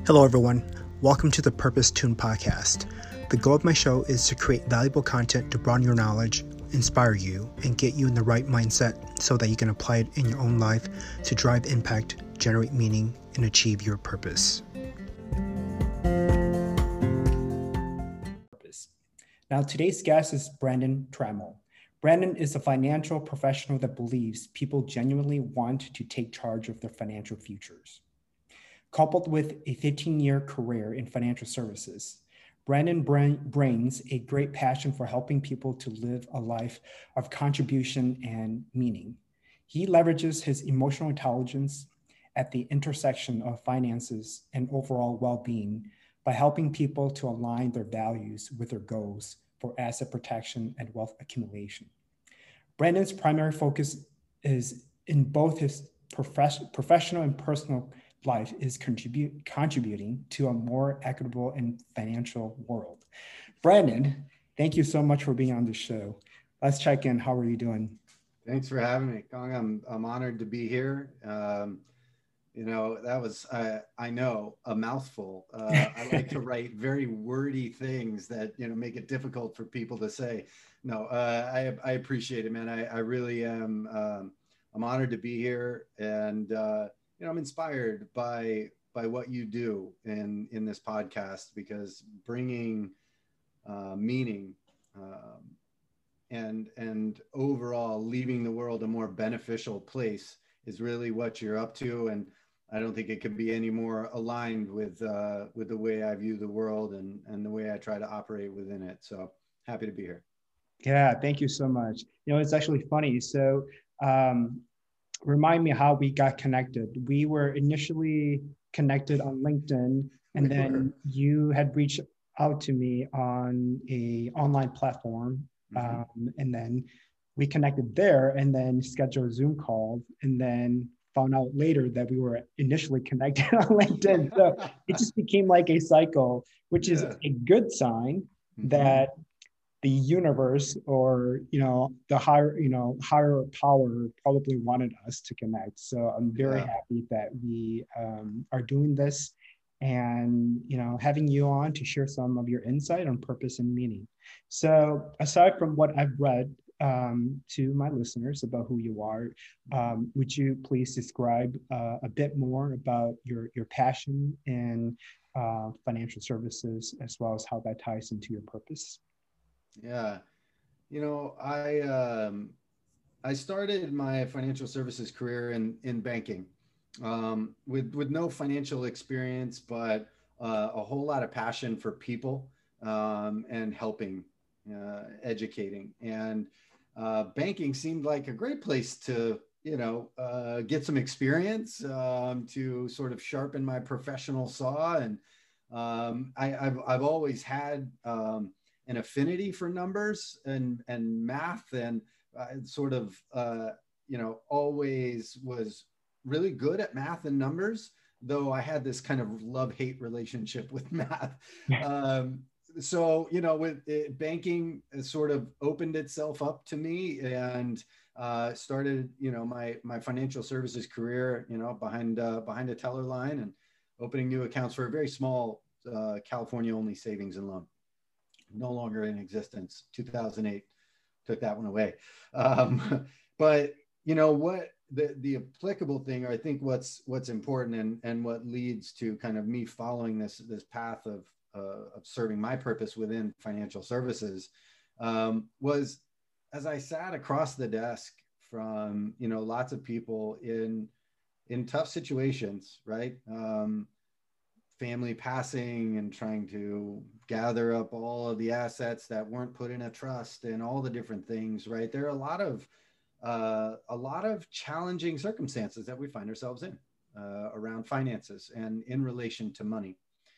Hello, everyone. Welcome to the Purpose Tune podcast. The goal of my show is to create valuable content to broaden your knowledge, inspire you, and get you in the right mindset so that you can apply it in your own life to drive impact, generate meaning, and achieve your purpose. Now, today's guest is Brandon Trammell. Brandon is a financial professional that believes people genuinely want to take charge of their financial futures. Coupled with a 15-year career in financial services, Brandon brings a great passion for helping people to live a life of contribution and meaning. He leverages his emotional intelligence at the intersection of finances and overall well-being by helping people to align their values with their goals for asset protection and wealth accumulation. Brandon's primary focus is in both his professional and personal life is contributing to a more equitable and financial world. Brandon, thank you so much for being on the show. Let's check in. How are you doing? Thanks for having me, Kong. I'm honored to be here. That was, I know, a mouthful. I like to write very wordy things that, make it difficult for people to say. No, I appreciate it, man. I really am. I'm honored to be here. And, I'm inspired by what you do in this podcast, because bringing meaning and overall leaving the world a more beneficial place is really what you're up to. And I don't think it could be any more aligned with the way I view the world and the way I try to operate within it. So happy to be here. Yeah, thank you so much. It's actually funny. So remind me how we got connected. We were initially connected on LinkedIn, and then you had reached out to me on a online platform. And then we connected there and then scheduled a Zoom call, and then found out later that we were initially connected on LinkedIn. So it just became like a cycle, which is a good sign that the universe or, the higher power probably wanted us to connect. So I'm very happy that we are doing this and, having you on to share some of your insight on purpose and meaning. So aside from what I've read to my listeners about who you are, would you please describe a bit more about your passion in financial services, as well as how that ties into your purpose? Yeah. I started my financial services career in banking with no financial experience, but a whole lot of passion for people and helping, educating. And banking seemed like a great place to, get some experience to sort of sharpen my professional saw. And I've always had an affinity for numbers and math, and sort of, always was really good at math and numbers, though I had this kind of love-hate relationship with math. So, with banking sort of opened itself up to me, and started, my financial services career, behind a teller line and opening new accounts for a very small California-only savings and loan. No longer in existence. 2008 took that one away. But what the applicable thing, or I think what's important and what leads to kind of me following this path of serving my purpose within financial services, was as I sat across the desk from lots of people in tough situations, right? Family passing and trying to gather up all of the assets that weren't put in a trust and all the different things, right? There are a lot of challenging circumstances that we find ourselves in around finances and in relation to money.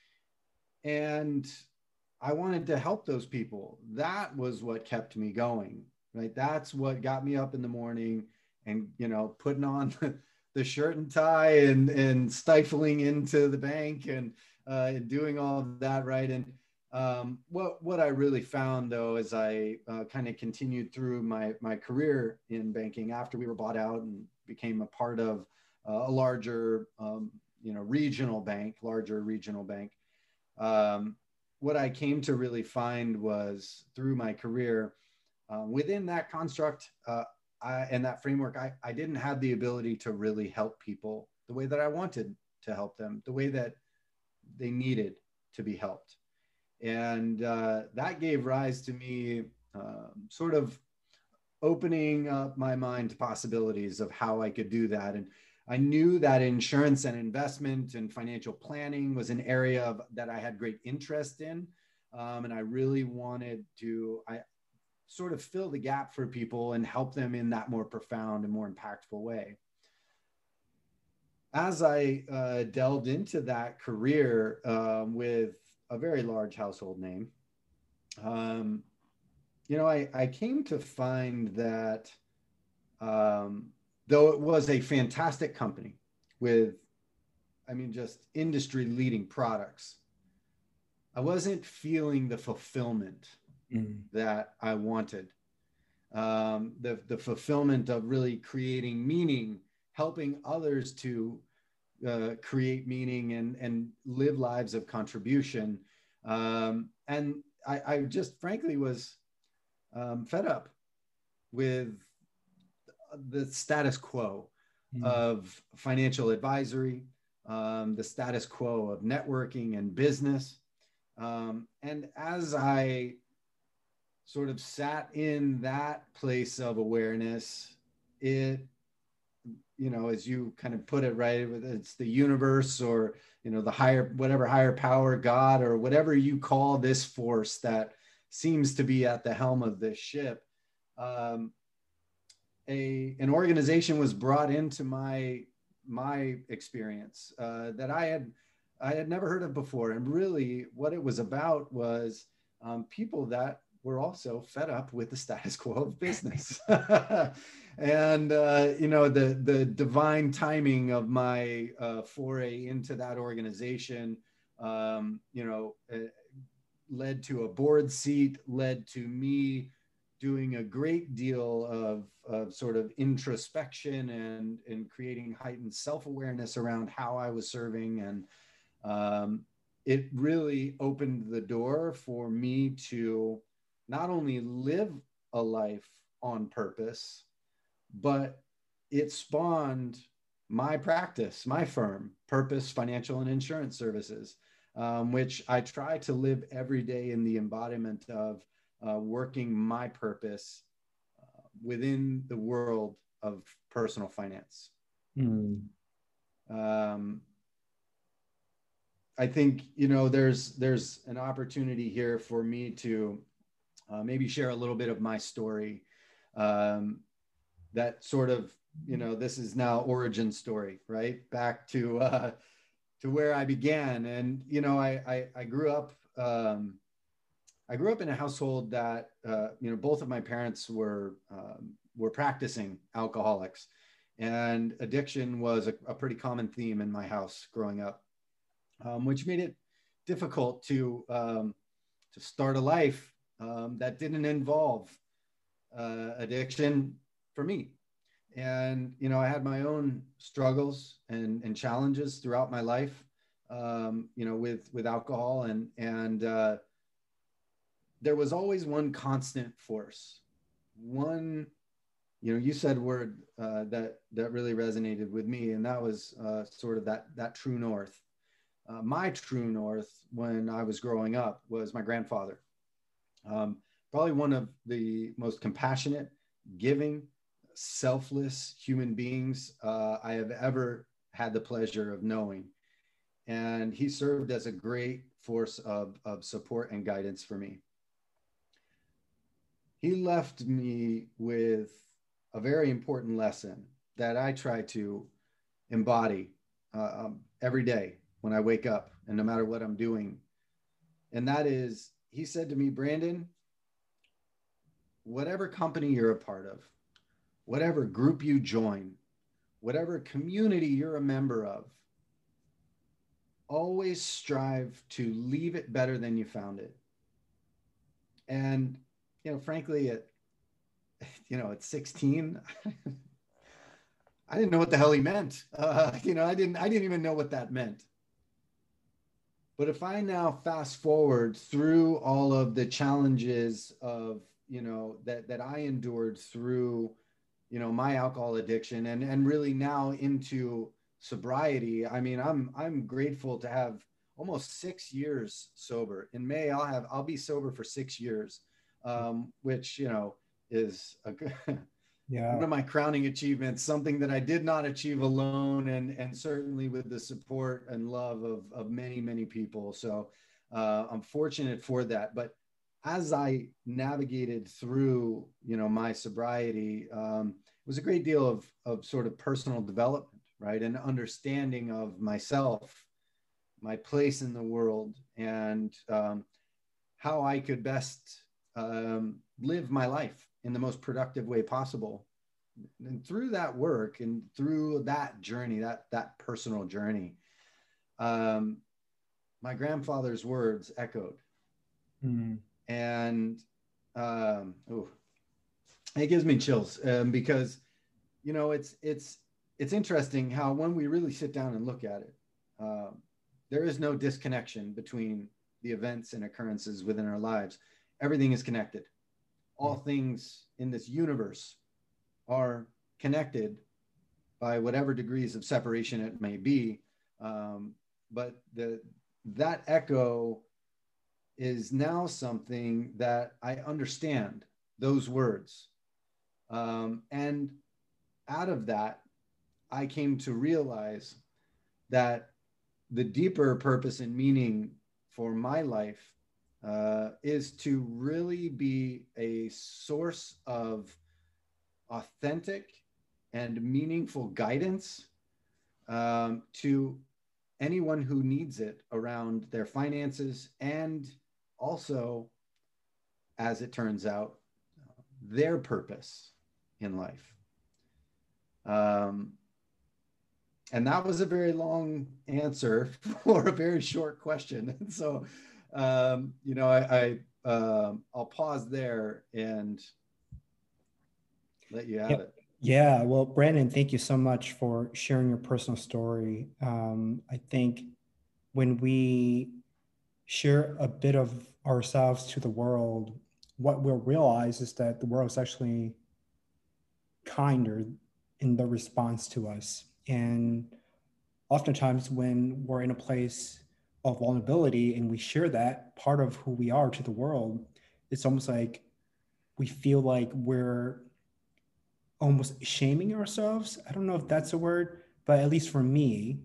And I wanted to help those people. That was what kept me going, right? That's what got me up in the morning and, putting on the shirt and tie and stifling into the bank and doing all of that, right? And what I really found, though, as I kind of continued through my career in banking after we were bought out and became a part of a larger regional bank, larger regional bank. What I came to really find was through my career, within that construct and that framework, I didn't have the ability to really help people the way that I wanted to help them, the way that they needed to be helped. And that gave rise to me sort of opening up my mind to possibilities of how I could do that. And I knew that insurance and investment and financial planning was an area that I had great interest in. And I really wanted to sort of fill the gap for people and help them in that more profound and more impactful way. As I delved into that career with a very large household name, I came to find that though it was a fantastic company with, just industry leading products, I wasn't feeling the fulfillment that I wanted. The fulfillment of really creating meaning, helping others to create meaning and live lives of contribution. And I just frankly was fed up with the status quo of financial advisory, the status quo of networking and business. And as I sort of sat in that place of awareness, it, as you kind of put it, right, it's the universe or, the whatever higher power, God, or whatever you call this force that seems to be at the helm of this ship. An organization was brought into my experience that I had never heard of before. And really what it was about was people that were also fed up with the status quo of business. And, the divine timing of my foray into that organization, led to a board seat, led to me doing a great deal of sort of introspection and creating heightened self-awareness around how I was serving. And it really opened the door for me to not only live a life on purpose, but it spawned my practice, my firm, Purpose Financial and Insurance Services, which I try to live every day in the embodiment of working my purpose within the world of personal finance. I think, there's an opportunity here for me to maybe share a little bit of my story that sort of, this is now origin story, right? Back to where I began. And, I grew up, in a household that, both of my parents were practicing alcoholics, and addiction was a pretty common theme in my house growing up, which made it difficult to start a life that didn't involve addiction for me. And, I had my own struggles and challenges throughout my life, with alcohol, and there was always one constant force. One, you said word that really resonated with me, and that was sort of that true north. My true north when I was growing up was my grandfather. Probably one of the most compassionate, giving, selfless human beings I have ever had the pleasure of knowing. And he served as a great force of support and guidance for me. He left me with a very important lesson that I try to embody every day when I wake up and no matter what I'm doing. And that is, he said to me, Brandon, whatever company you're a part of, whatever group you join, whatever community you're a member of, always strive to leave it better than you found it. And, frankly, at 16, I didn't know what the hell he meant. I didn't even know what that meant. But if I now fast forward through all of the challenges of, that I endured through, my alcohol addiction and really now into sobriety. I mean, I'm grateful to have almost 6 years sober. In May, I'll be sober for 6 years, which, is one of my crowning achievements, something that I did not achieve alone, and certainly with the support and love of many, many people. So I'm fortunate for that. But as I navigated through, my sobriety, it was a great deal of sort of personal development, right? And understanding of myself, my place in the world, and how I could best live my life in the most productive way possible. And through that work and through that journey, that personal journey, my grandfather's words echoed. Mm. And it gives me chills because, it's interesting how when we really sit down and look at it, there is no disconnection between the events and occurrences within our lives. Everything is connected. All things in this universe are connected by whatever degrees of separation it may be. But that echo is now something that I understand, those words. And out of that, I came to realize that the deeper purpose and meaning for my life is to really be a source of authentic and meaningful guidance to anyone who needs it around their finances, and also, as it turns out, their purpose in life. And that was a very long answer for a very short question. And so, I'll pause there and let you have it. Yeah, well, Brandon, thank you so much for sharing your personal story. I think when we share a bit of ourselves to the world, what we'll realize is that the world is actually kinder in the response to us. And oftentimes when we're in a place of vulnerability and we share that part of who we are to the world, it's almost like we feel like we're almost shaming ourselves. I don't know if that's a word, but at least for me.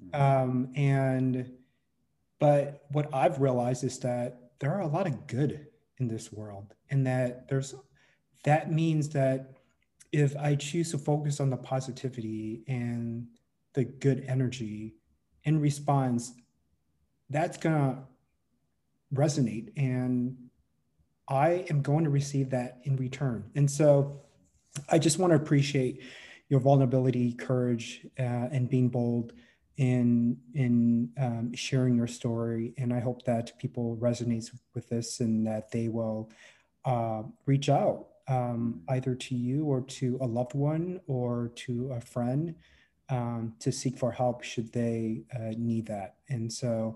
But what I've realized is that there are a lot of good in this world, and that means that if I choose to focus on the positivity and the good energy in response, that's gonna resonate, and I am going to receive that in return. And so I just want to appreciate your vulnerability, courage, and being bold in sharing your story. And I hope that people resonate with this and that they will reach out either to you or to a loved one or to a friend to seek for help should they need that. And so,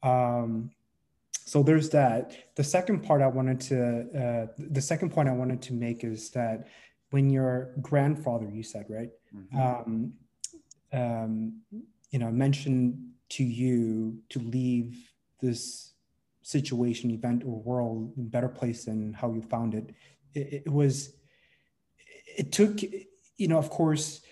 so there's that. The second point I wanted to make is that when your grandfather, you said, right, mentioned to you to leave this situation, event, or world in a better place than how you found it. It took, of course,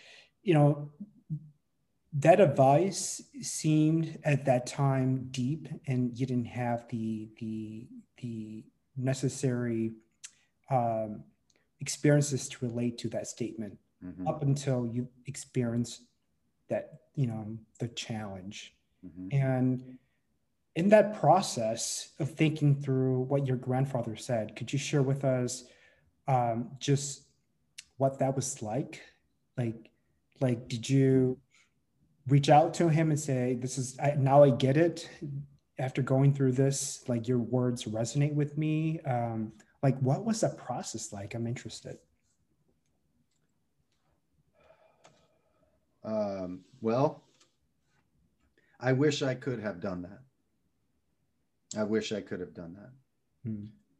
that advice seemed at that time deep, and you didn't have the necessary experiences to relate to that statement up until you experienced that, the challenge. And in that process of thinking through what your grandfather said, could you share with us just what that was like? Like, did you reach out to him and say, now I get it after going through this, like your words resonate with me? What was that process like? I'm interested. Well, I wish I could have done that. I wish I could have done that.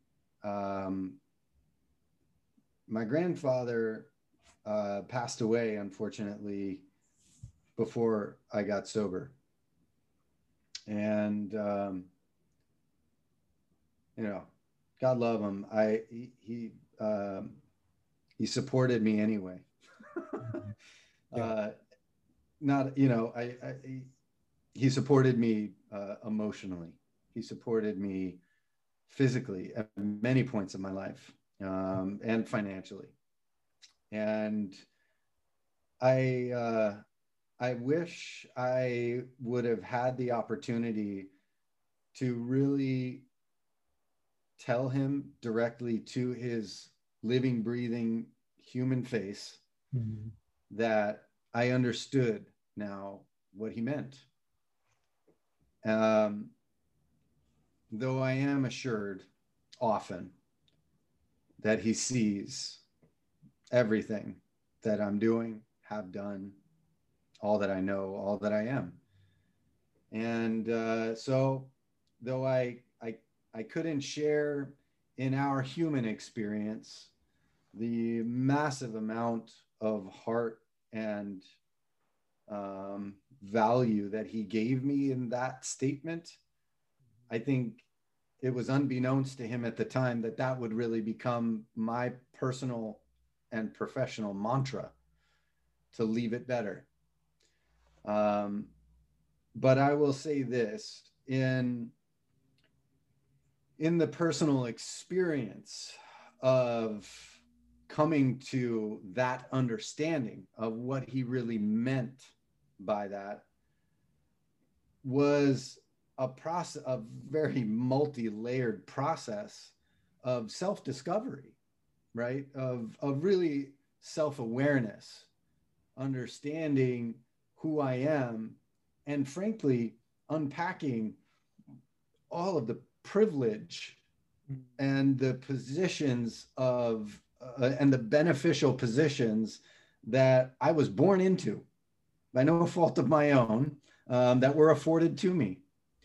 My grandfather passed away, unfortunately, before I got sober. And, God love him. He supported me anyway. Yeah. He supported me emotionally. He supported me physically at many points of my life, and financially. And I wish I would have had the opportunity to really tell him directly to his living, breathing human face that I understood now what he meant. Though I am assured often that he sees everything that I'm doing, have done, all that I know, all that I am. And so though I couldn't share in our human experience the massive amount of heart and value that he gave me in that statement, I think it was unbeknownst to him at the time that that would really become my personal and professional mantra, to leave it better. But I will say this, in the personal experience of coming to that understanding of what he really meant by that, was a process, a very multi-layered process of self-discovery, right? Of really self-awareness, understanding who I am, and frankly, unpacking all of the privilege and the positions of, and the beneficial positions that I was born into by no fault of my own, that were afforded to me.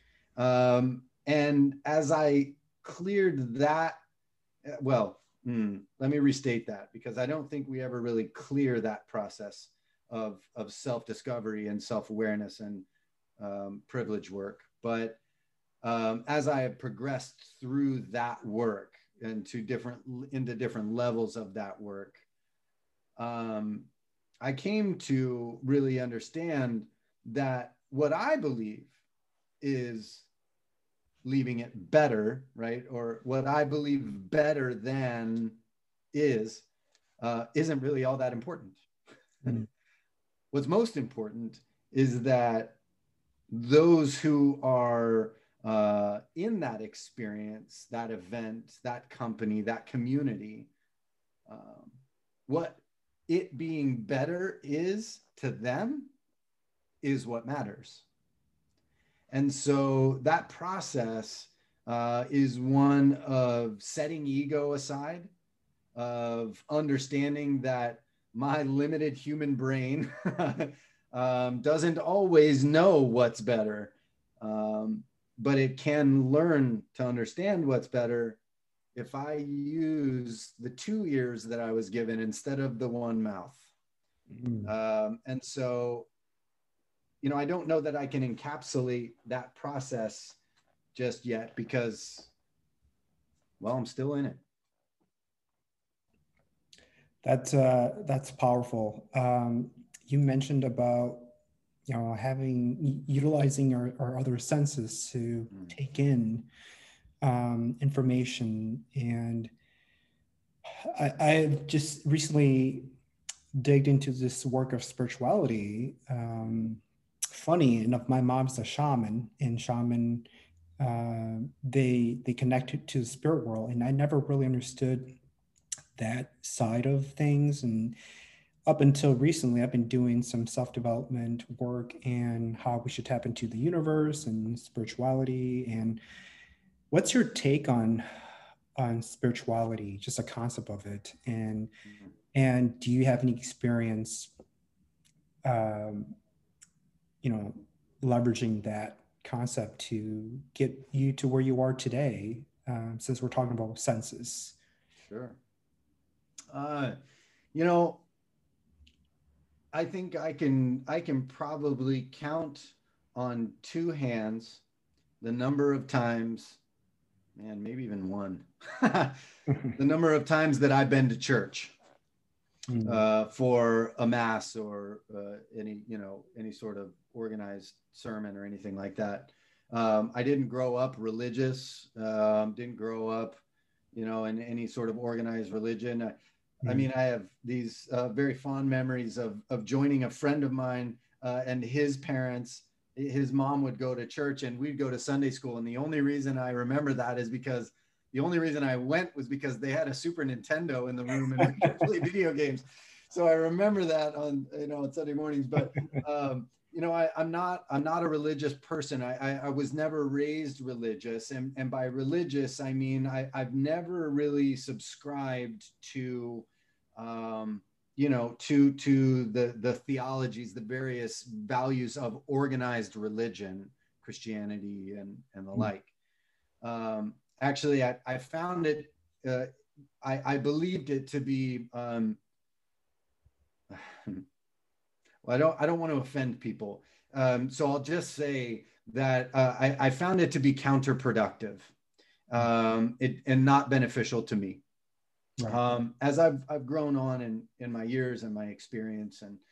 And as I cleared that, well, let me restate that, because I don't think we ever really clear that process of self-discovery and self-awareness and privilege work. But as I have progressed through that work into different levels of that work, I came to really understand that what I believe is leaving it better, right? Or what I believe better than is, isn't really all that important. What's most important is that those who are in that experience, that event, that company, that community, what it being better is to them is what matters. And so that process is one of setting ego aside, of understanding that my limited human brain doesn't always know what's better, but it can learn to understand what's better if I use the 2 ears that I was given instead of the one mouth. And so, I don't know that I can encapsulate that process just yet, because, well, I'm still in it. That's powerful. You mentioned about utilizing our other senses to take in information, and I just recently digged into this work of spirituality. Funny enough, my mom's a shaman, and shaman they connect to the spirit world, and I never really understood that side of things. And up until recently, I've been doing some self-development work and how we should tap into the universe and spirituality. And what's your take on spirituality, just a concept of it? And do you have any experience um, you know, leveraging that concept to get you to where you are today, since we're talking about senses? Sure. You know, I think I can probably count on two hands the number of times, man, maybe even one, the number of times that I've been to church for a mass or any, you know, any sort of organized sermon or anything like that. I didn't grow up religious, didn't grow up, you know, in any sort of organized religion. I mean, I have these very fond memories of joining a friend of mine and his parents. His mom would go to church and we'd go to Sunday school. And the only reason I remember that is because the only reason I went was because they had a Super Nintendo in the room and we could play video games. So I remember that on, you know, on Sunday mornings. But you know, I'm not a religious person. I was never raised religious, and by religious I mean I've never really subscribed to you know, to the theologies, the various values of organized religion, Christianity and the like. Actually, I found it, I believed it to be, well, I don't want to offend people. So I'll just say that I found it to be counterproductive and not beneficial to me. Right. As I've grown on in my years and my experience, and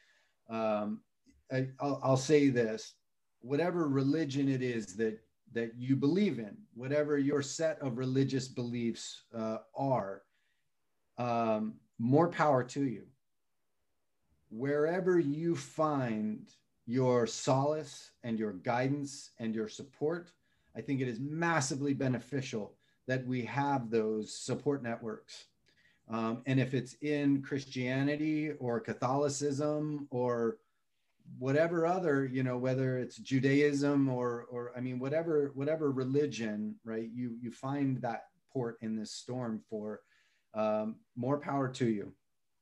I'll say this: whatever religion it is that you believe in, whatever your set of religious beliefs are, more power to you. Wherever you find your solace and your guidance and your support, I think it is massively beneficial that we have those support networks. And if it's in Christianity or Catholicism or whatever other, you know, whether it's Judaism or I mean, whatever religion, right? You find that port in this storm for more power to you.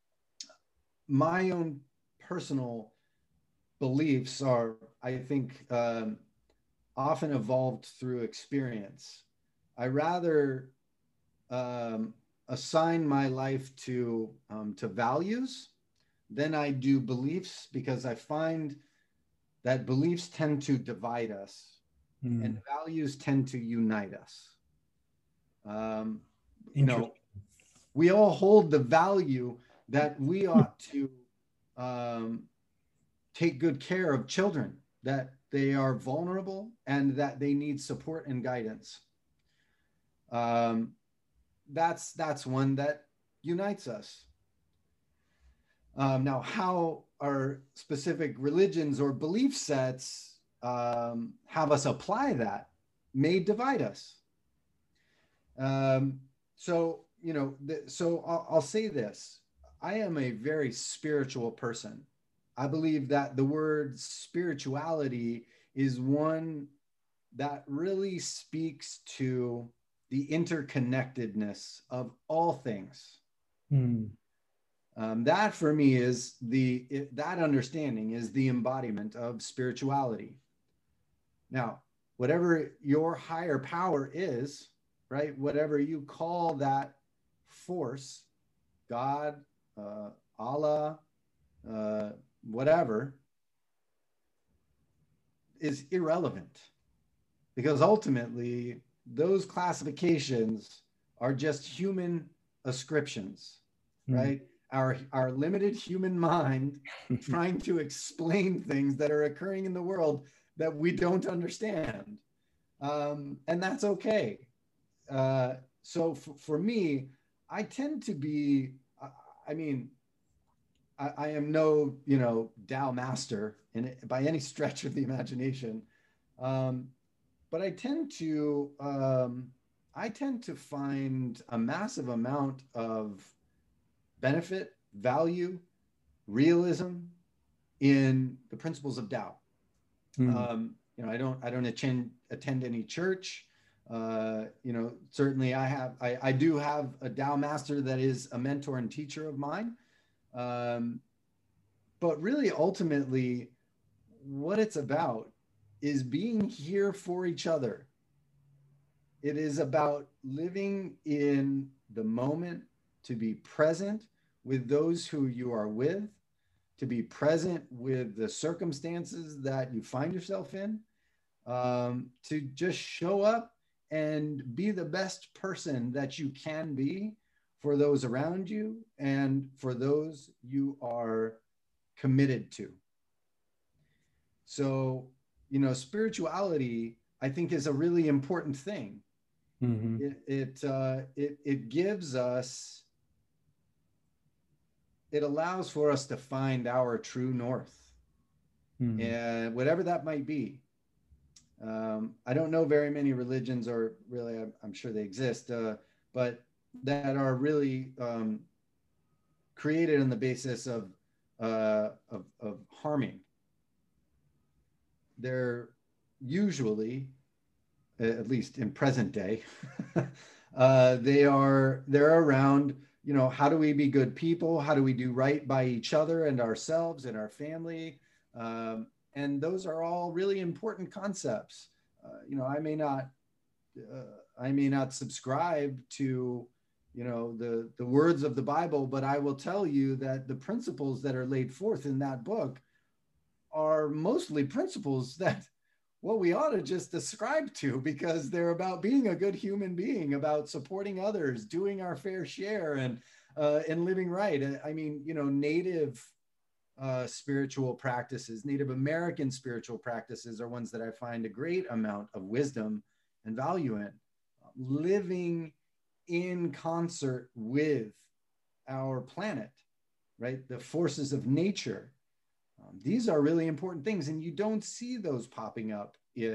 My own personal beliefs are, I think, often evolved through experience. I rather assign my life to values than I do beliefs, because I find that beliefs tend to divide us and values tend to unite us. You know, we all hold the value that we ought to take good care of children, that they are vulnerable and that they need support and guidance. That's one that unites us. Now, how our specific religions or belief sets have us apply that may divide us. So, you know, so I'll say this. I am a very spiritual person. I believe that the word spirituality is one that really speaks to the interconnectedness of all things. That for me is that understanding is the embodiment of spirituality. Now, whatever your higher power is, right? Whatever you call that force, God, Allah, whatever, is irrelevant, because ultimately those classifications are just human ascriptions, right? Our limited human mind trying to explain things that are occurring in the world that we don't understand. And that's okay. So for me, I tend to be, I mean, I am no, you know, Tao master by any stretch of the imagination. But I tend to find a massive amount of benefit, value, realism in the principles of Tao. You know, I don't attend any church. You know, certainly I do have a Tao master that is a mentor and teacher of mine. but really, ultimately, what it's about is being here for each other. It is about living in the moment, to be present with those who you are with, to be present with the circumstances that you find yourself in, to just show up and be the best person that you can be for those around you and for those you are committed to. So, spirituality, I think, is a really important thing. Mm-hmm. It gives us, it allows for us to find our true north, and whatever that might be. I don't know very many religions, or really, I'm sure they exist, but that are really created on the basis of harming. They're usually, at least in present day, they're around, how do we be good people? How do we do right by each other and ourselves and our family? And those are all really important concepts. I may not subscribe to, the words of the Bible, but I will tell you that the principles that are laid forth in that book are mostly principles that what we ought to just ascribe to, because they're about being a good human being, about supporting others, doing our fair share, and living right. I mean, native spiritual practices, Native American spiritual practices are ones that I find a great amount of wisdom and value in. Living in concert with our planet, right? The forces of nature. These are really important things, and you don't see those popping up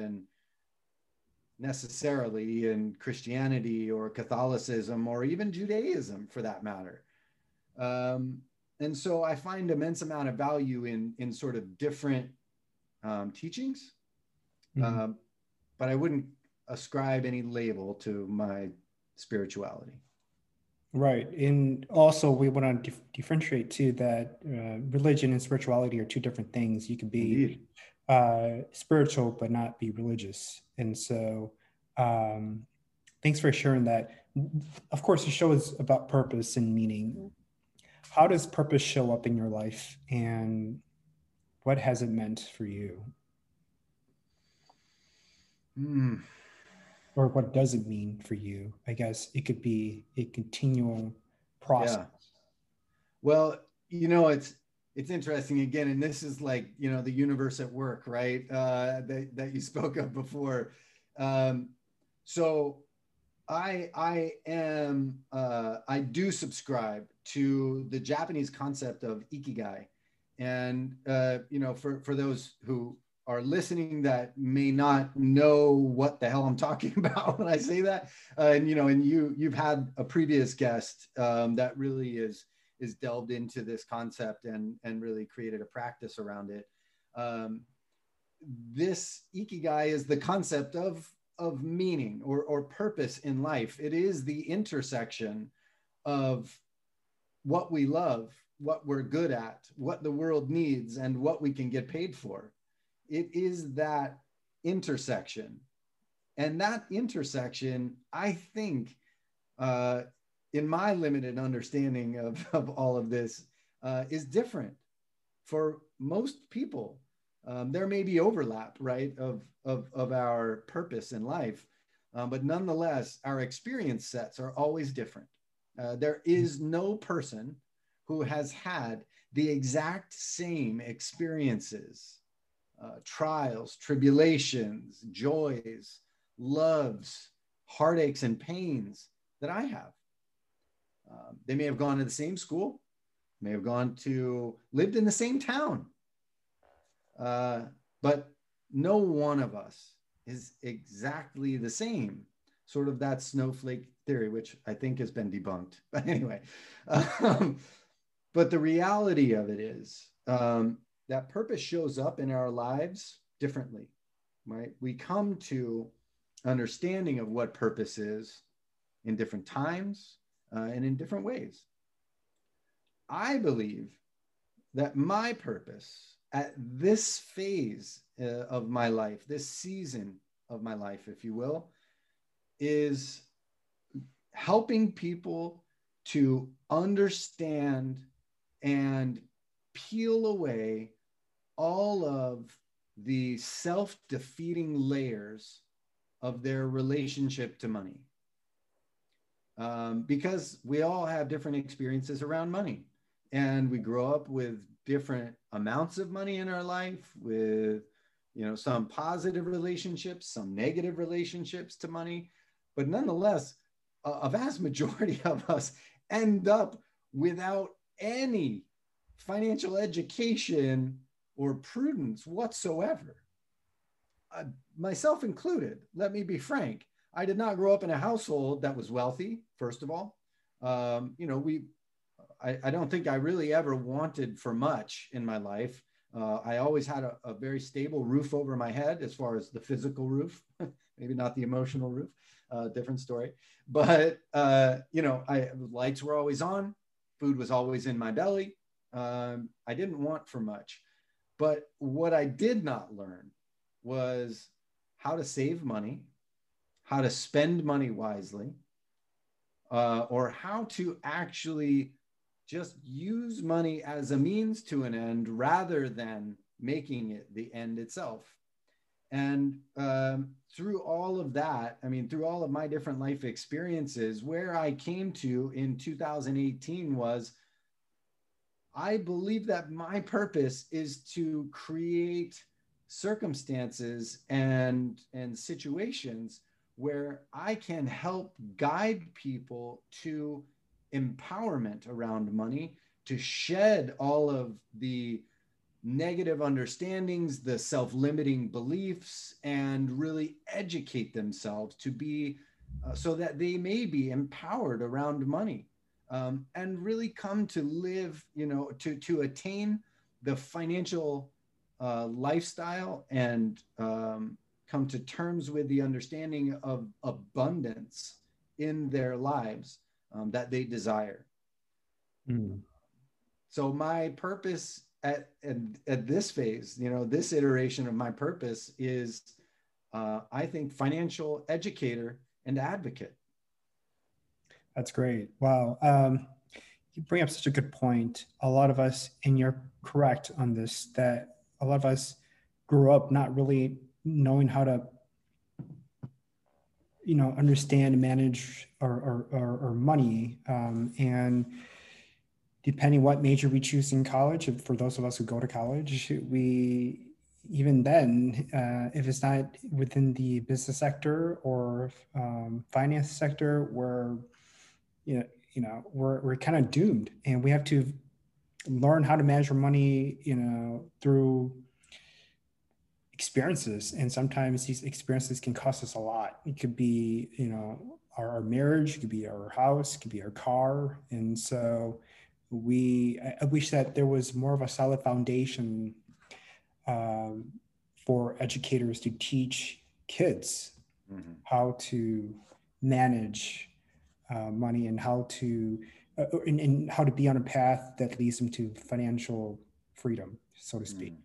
necessarily in Christianity or Catholicism or even Judaism, for that matter. And so I find immense amount of value in sort of different teachings, but I wouldn't ascribe any label to my spirituality. Right. And also we want to differentiate too that religion and spirituality are two different things. You could be spiritual but not be religious. And so thanks for sharing that. Of course, the show is about purpose and meaning. How does purpose show up in your life, and what has it meant for you? Or what does it mean for you? I guess it could be a continual process. Yeah. Well, it's interesting again, and this is like, the universe at work, right? That you spoke of before. So I do subscribe to the Japanese concept of ikigai. And, for those who are listening that may not know what the hell I'm talking about when I say that, and you've had a previous guest that really is delved into this concept and really created a practice around it. This ikigai is the concept of meaning or purpose in life. It is the intersection of what we love, what we're good at, what the world needs, and what we can get paid for. It is that intersection. And that intersection, I think, in my limited understanding of all of this, is different for most people. There may be overlap, right, of our purpose in life, but nonetheless, our experience sets are always different. There is no person who has had the exact same experiences, trials, tribulations, joys, loves, heartaches, and pains that I have. They may have gone to the same school, may have lived in the same town, but no one of us is exactly the same. Sort of that snowflake theory, which I think has been debunked. But anyway, but the reality of it is that purpose shows up in our lives differently, right? We come to understanding of what purpose is in different times and in different ways. I believe that my purpose at this phase of my life, this season of my life, if you will, is helping people to understand and peel away all of the self-defeating layers of their relationship to money. Because we all have different experiences around money, and we grow up with different amounts of money in our life, with, you know, some positive relationships, some negative relationships to money. But nonetheless, a vast majority of us end up without any financial education or prudence whatsoever. Myself included, let me be frank. I did not grow up in a household that was wealthy, first of all. You know, I don't think I really ever wanted for much in my life. I always had a very stable roof over my head as far as the physical roof, maybe not the emotional roof, different story. But, you know, lights were always on, food was always in my belly. I didn't want for much. But what I did not learn was how to save money, how to spend money wisely, or how to actually just use money as a means to an end rather than making it the end itself. And through all of that, I mean, through all of my different life experiences, where I came to in 2018 was, I believe that my purpose is to create circumstances and situations where I can help guide people to empowerment around money, to shed all of the negative understandings, the self-limiting beliefs, and really educate themselves to be so that they may be empowered around money, and really come to live, you know, to attain the financial lifestyle, and come to terms with the understanding of abundance in their lives that they desire. Mm. So my purpose at this phase, you know, this iteration of my purpose is, I think, financial educator and advocate. That's great. Wow. You bring up such a good point. A lot of us, and you're correct on this, that a lot of us grew up not really knowing how to, you know, understand and manage our money. And depending what major we choose in college, for those of us who go to college, we, even then, if it's not within the business sector or finance sector, we're kind of doomed, and we have to learn how to manage our money, you know, through experiences. And sometimes these experiences can cost us a lot. It could be, you know, our marriage, it could be our house, it could be our car. And so I wish that there was more of a solid foundation for educators to teach kids how to manage money, and how to and how to be on a path that leads them to financial freedom, so to speak.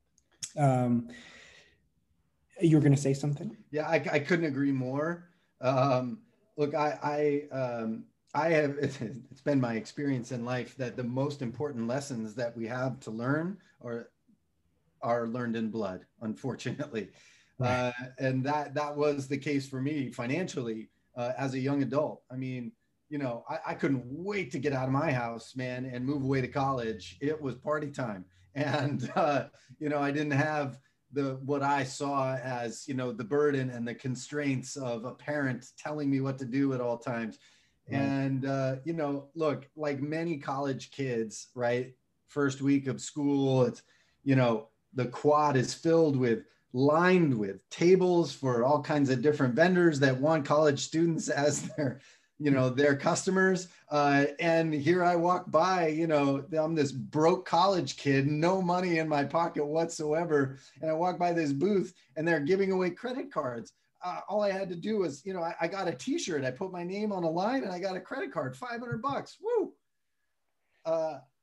You were going to say something? Yeah, I couldn't agree more. Look, I have, it's been my experience in life that the most important lessons that we have to learn are learned in blood, unfortunately. Right. And that was the case for me financially as a young adult. I mean, you know, I couldn't wait to get out of my house, man, and move away to college. It was party time. And, you know, I didn't have what I saw as, you know, the burden and the constraints of a parent telling me what to do at all times. Right. And, you know, look, like many college kids, right? First week of school, it's, you know, the quad is lined with tables for all kinds of different vendors that want college students as their, you know, their customers. And here I walk by, you know, I'm this broke college kid, no money in my pocket whatsoever. And I walk by this booth and they're giving away credit cards. All I had to do was, you know, I got a t-shirt, I put my name on a line and I got a credit card, $500, woo.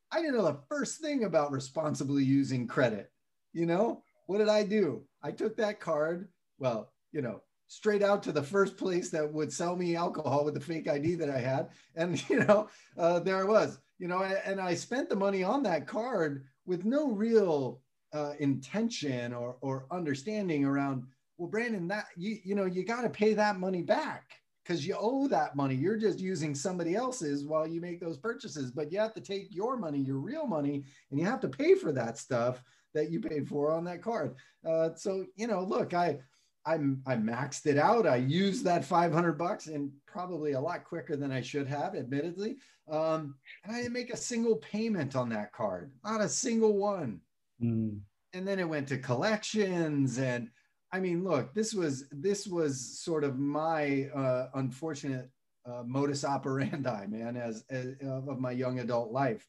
I didn't know the first thing about responsibly using credit. You know, what did I do? I took that card, well, you know, straight out to the first place that would sell me alcohol with the fake ID that I had. And, you know, there I was, you know, and I spent the money on that card with no real intention or understanding around, well, Brandon, that you know, you got to pay that money back because you owe that money. You're just using somebody else's while you make those purchases, but you have to take your money, your real money, and you have to pay for that stuff that you paid for on that card. So, you know, look, I maxed it out. I used that $500 and probably a lot quicker than I should have, admittedly. And I didn't make a single payment on that card, not a single one. Mm. And then it went to collections. And I mean, look, this was sort of my unfortunate modus operandi, man, as of my young adult life.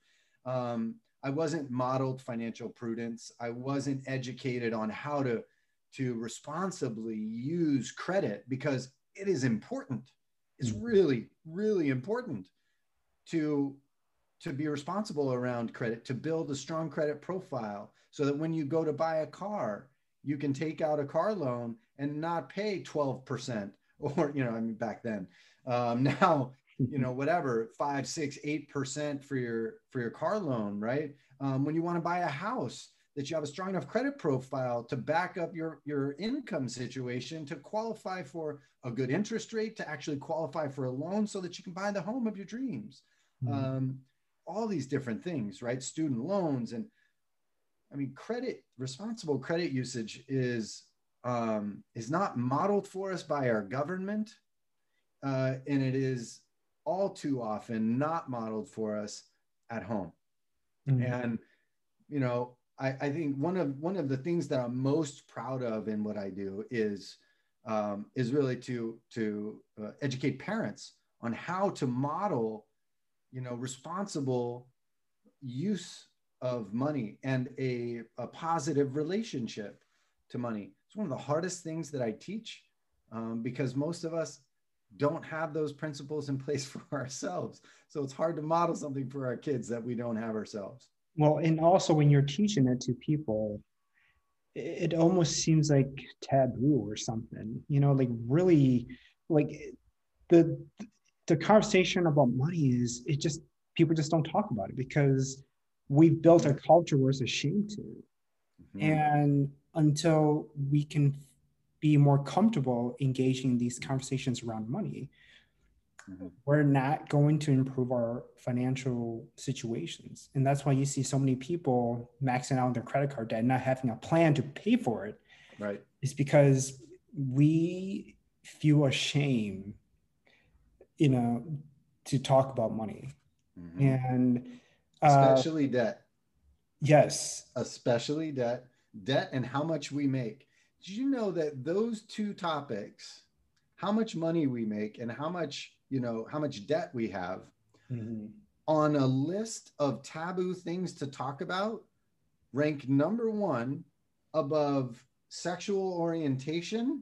I wasn't modeled financial prudence. I wasn't educated on how to responsibly use credit, because it is important. It's really, really important to be responsible around credit, to build a strong credit profile so that when you go to buy a car, you can take out a car loan and not pay 12%, or, you know, I mean, back then, now, you know, whatever, 5, 6, 8% for your car loan, right? When you want to buy a house, that you have a strong enough credit profile to back up your income situation to qualify for a good interest rate, to actually qualify for a loan so that you can buy the home of your dreams. All these different things, right? Student loans. And I mean, responsible credit usage is not modeled for us by our government. And it is all too often not modeled for us at home. And, you know, I think one of the things that I'm most proud of in what I do is really to educate parents on how to model, you know, responsible use of money and a positive relationship to money. It's one of the hardest things that I teach, because most of us don't have those principles in place for ourselves. So it's hard to model something for our kids that we don't have ourselves. Well, and also when you're teaching it to people, it almost seems like taboo or something, you know, like really, like the conversation about money is, it just, people just don't talk about it because we've built a culture where it's ashamed to. And until we can be more comfortable engaging in these conversations around money, we're not going to improve our financial situations. And that's why you see so many people maxing out their credit card debt, not having a plan to pay for it. Right. It's because we feel ashamed, you know, to talk about money. And especially debt. Yes. Especially debt and how much we make. Did you know that those two topics, how much money we make and how much, you know, how much debt we have, on a list of taboo things to talk about, rank number 1 above sexual orientation,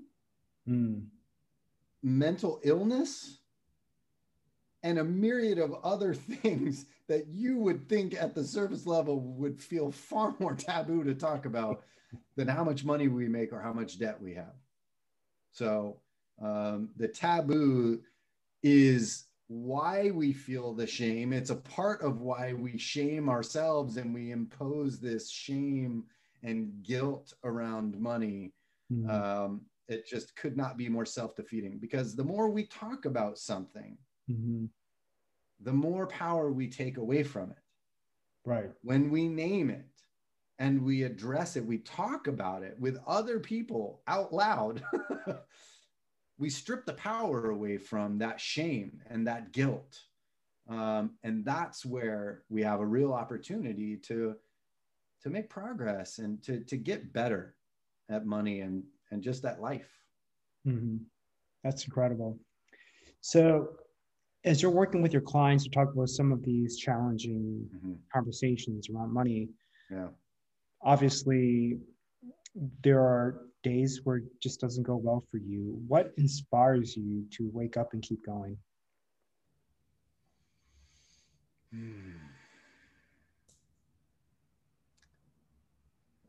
mental illness, and a myriad of other things that you would think at the surface level would feel far more taboo to talk about than how much money we make or how much debt we have. So the taboo is why we feel the shame. It's a part of why we shame ourselves and we impose this shame and guilt around money. It just could not be more self-defeating, because the more we talk about something, the more power we take away from it. Right. When we name it and we address it, we talk about it with other people out loud, we strip the power away from that shame and that guilt. And that's where we have a real opportunity to make progress and to get better at money and just at life. That's incredible. So as you're working with your clients to talk about some of these challenging conversations around money, obviously there are days where it just doesn't go well for you. What inspires you to wake up and keep going?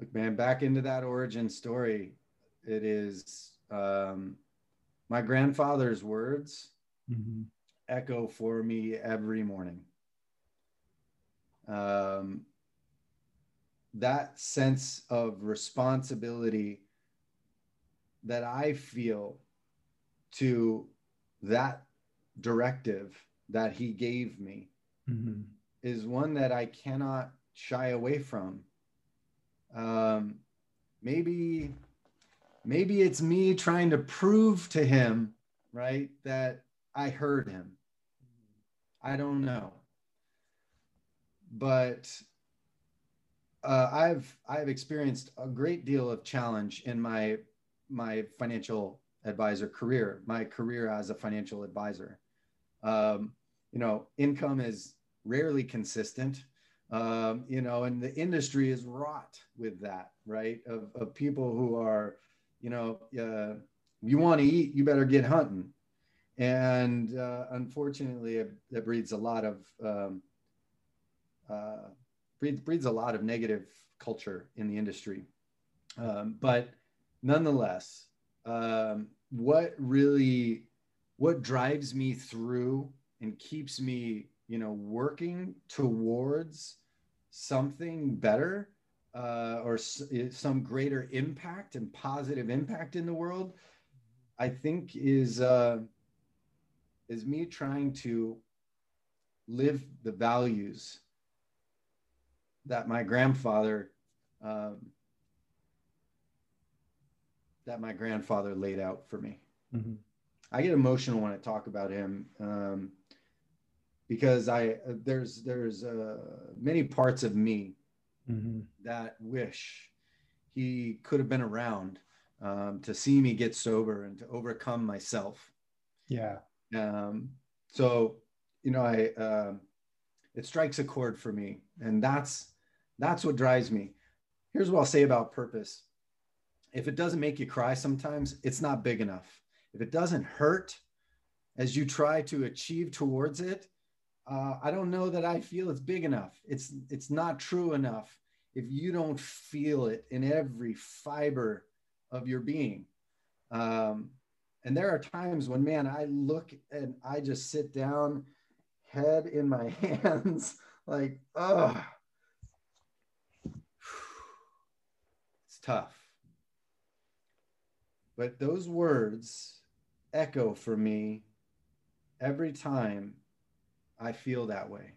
man, back into that origin story. It is my grandfather's words echo for me every morning. That sense of responsibility that I feel to that directive that he gave me is one that I cannot shy away from. Maybe it's me trying to prove to him, right, that I heard him. I don't know. But I've experienced a great deal of challenge in my financial advisor career, my career as a financial advisor. Income is rarely consistent, and the industry is wrought with that, right? Of people who are, you want to eat, you better get hunting. And unfortunately, that breeds a lot of negative culture in the industry. But nonetheless, what drives me through and keeps me, working towards something better, or some greater impact and positive impact in the world, I think is me trying to live the values that my grandfather laid out for me. I get emotional when I talk about him, because there's many parts of me that wish he could have been around to see me get sober and to overcome myself. Yeah. So, it strikes a chord for me, and that's what drives me. Here's what I'll say about purpose. If it doesn't make you cry sometimes, it's not big enough. If it doesn't hurt as you try to achieve towards it, I don't know that I feel it's big enough. It's not true enough if you don't feel it in every fiber of your being. And there are times when, man, I look and I just sit down, head in my hands, like, oh, it's tough. But those words echo for me every time I feel that way.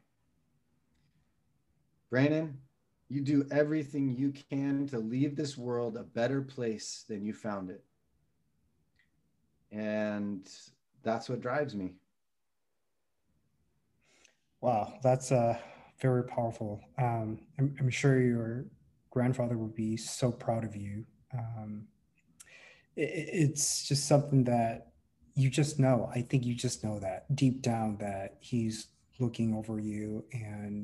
Brandon, you do everything you can to leave this world a better place than you found it. And that's what drives me. Wow, that's very powerful. I'm sure your grandfather would be so proud of you. It's just something that you just know. I think you just know that deep down that he's looking over you. And,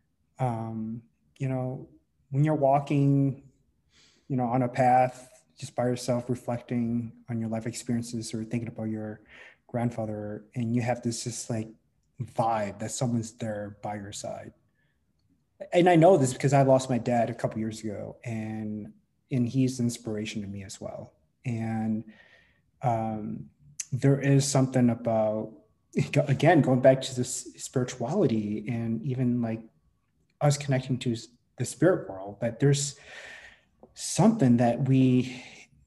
when you're walking, on a path just by yourself, reflecting on your life experiences or thinking about your grandfather, and you have this just like vibe that someone's there by your side. And I know this because I lost my dad a couple years ago, and he's an inspiration to me as well. And there is something about, again, going back to this spirituality and even like us connecting to the spirit world, that there's something that we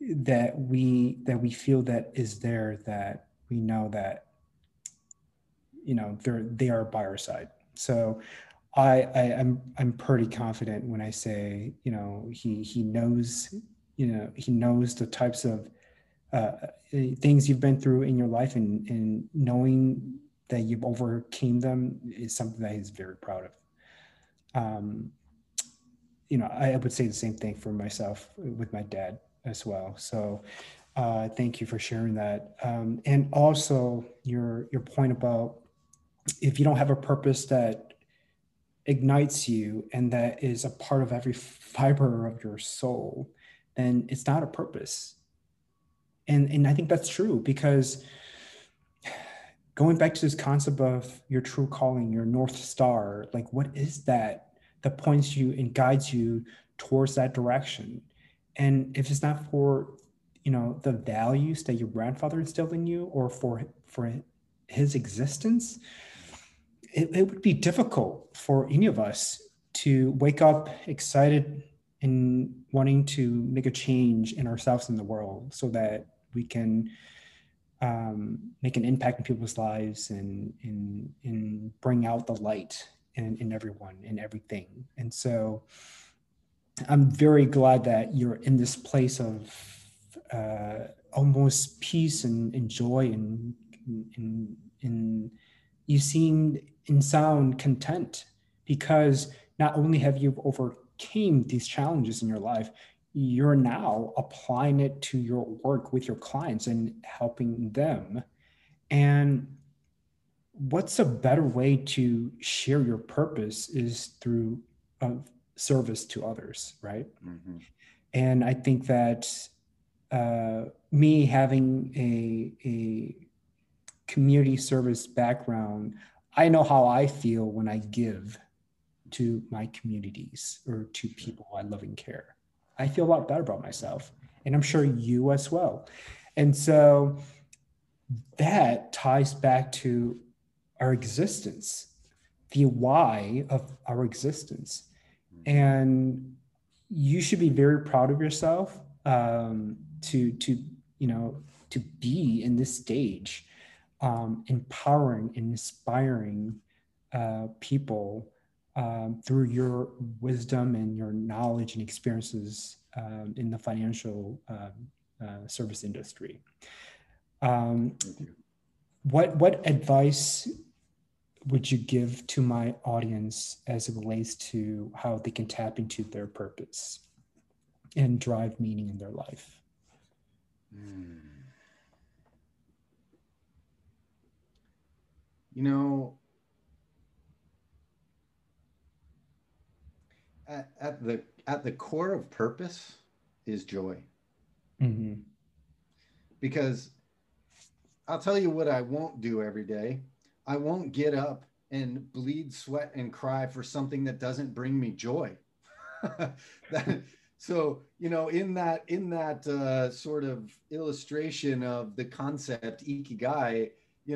feel that is there, that we know that, they are by our side. So I'm pretty confident when I say, he knows, he knows the types of things you've been through in your life, and knowing that you've overcame them is something that he's very proud of. I would say the same thing for myself with my dad as well. So thank you for sharing that. And also your point about, if you don't have a purpose that ignites you and that is a part of every fiber of your soul, then it's not a purpose. And I think that's true, because going back to this concept of your true calling, your North Star, like what is that points you and guides you towards that direction. And if it's not for, the values that your grandfather instilled in you, or for his existence, it would be difficult for any of us to wake up excited and wanting to make a change in ourselves and the world, so that we can make an impact in people's lives, and bring out the light in everyone and everything. And so I'm very glad that you're in this place of almost peace and joy, and you seem and sound content, because not only have you overcame these challenges in your life, you're now applying it to your work with your clients and helping them. And what's a better way to share your purpose is through service to others, right? Mm-hmm. And I think that me having a community service background, I know how I feel when I give to my communities or to people I love and care. I feel a lot better about myself, and I'm sure you as well. And so that ties back to our existence, the why of our existence. And you should be very proud of yourself to be in this stage, empowering and inspiring people through your wisdom and your knowledge and experiences in the financial service industry. What advice would you give to my audience as it relates to how they can tap into their purpose and drive meaning in their life? At the core of purpose is joy. Mm-hmm. Because I'll tell you what I won't do every day. I won't get up and bleed, sweat, and cry for something that doesn't bring me joy. So, in that sort of illustration of the concept Ikigai,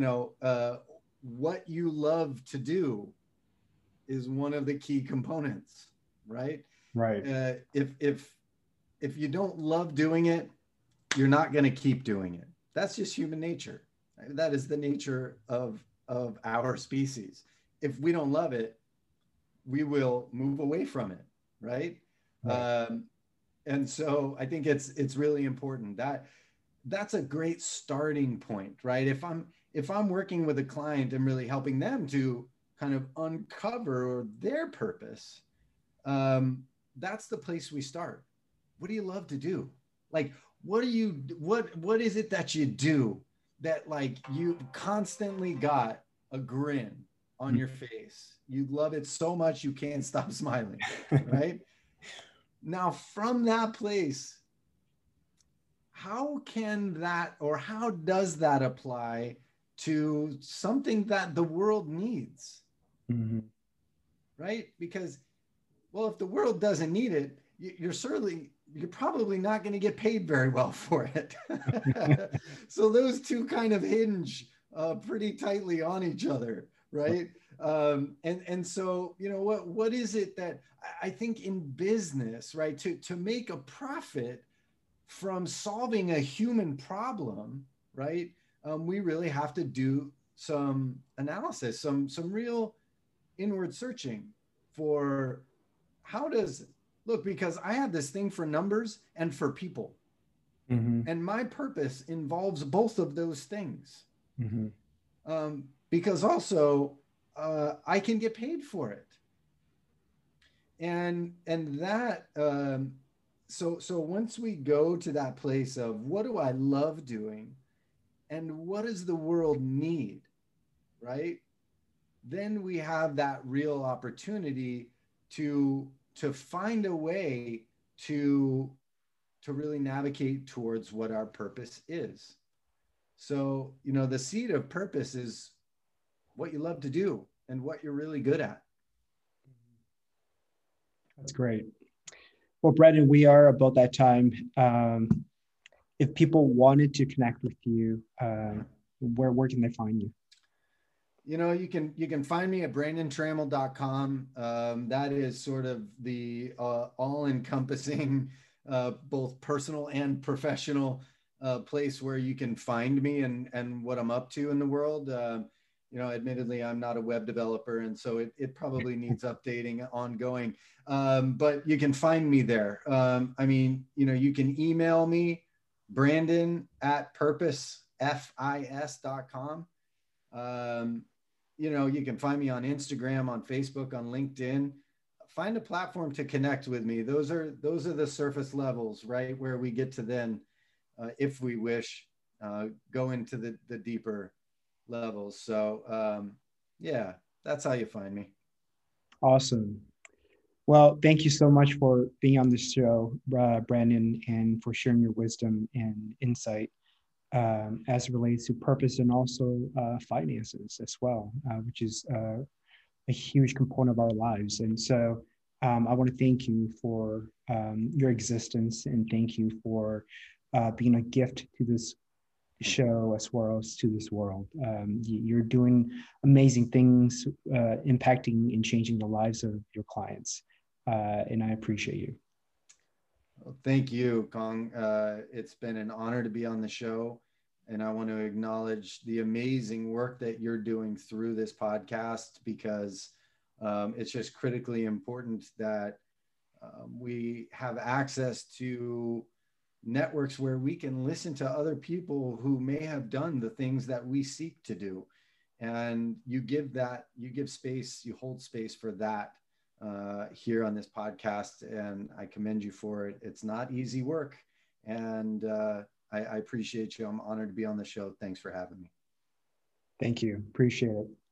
what you love to do is one of the key components, right? Right. If you don't love doing it, you're not going to keep doing it. That's just human nature. That is the nature of our species. If we don't love it, we will move away from it, right? And so I think it's really important that's a great starting point, right? If I'm working with a client and really helping them to kind of uncover their purpose, that's the place we start. What do you love to do? Like, what is it that you do that, like, you constantly got a grin on your face? You love it so much you can't stop smiling, right? Now, from that place, how does that apply to something that the world needs? Mm-hmm. Right? Because, well, if the world doesn't need it, you're probably not going to get paid very well for it. So those two kind of hinge pretty tightly on each other, right? And so, what is it that I think in business, right, to make a profit from solving a human problem, right, we really have to do some analysis, some real inward searching for because I have this thing for numbers and for people. Mm-hmm. And my purpose involves both of those things. Mm-hmm. Because also I can get paid for it. And that, so once we go to that place of what do I love doing and what does the world need, right? Then we have that real opportunity to find a way to really navigate towards what our purpose is. So, the seed of purpose is what you love to do and what you're really good at. That's great. Well, Brandon, we are about that time. If people wanted to connect with you, where can they find you? You can find me at brandontrammell.com. That is sort of the all-encompassing, both personal and professional place where you can find me and what I'm up to in the world. Admittedly, I'm not a web developer, and so it probably needs updating ongoing. But you can find me there. You can email me, brandon@purposefis.com. You can find me on Instagram, on Facebook, on LinkedIn. Find a platform to connect with me. Those are the surface levels, right? Where we get to then, if we wish, go into the deeper levels. So yeah, that's how you find me. Awesome. Well, thank you so much for being on the show, Brandon, and for sharing your wisdom and insight as it relates to purpose and also finances as well, which is a huge component of our lives. And so I want to thank you for your existence, and thank you for being a gift to this show as well as to this world. You're doing amazing things, impacting and changing the lives of your clients. And I appreciate you. Well, thank you, Kong. It's been an honor to be on the show. And I want to acknowledge the amazing work that you're doing through this podcast, because it's just critically important that we have access to networks where we can listen to other people who may have done the things that we seek to do. And you give space, you hold space for that here on this podcast. And I commend you for it. It's not easy work. And I appreciate you. I'm honored to be on the show. Thanks for having me. Thank you. Appreciate it.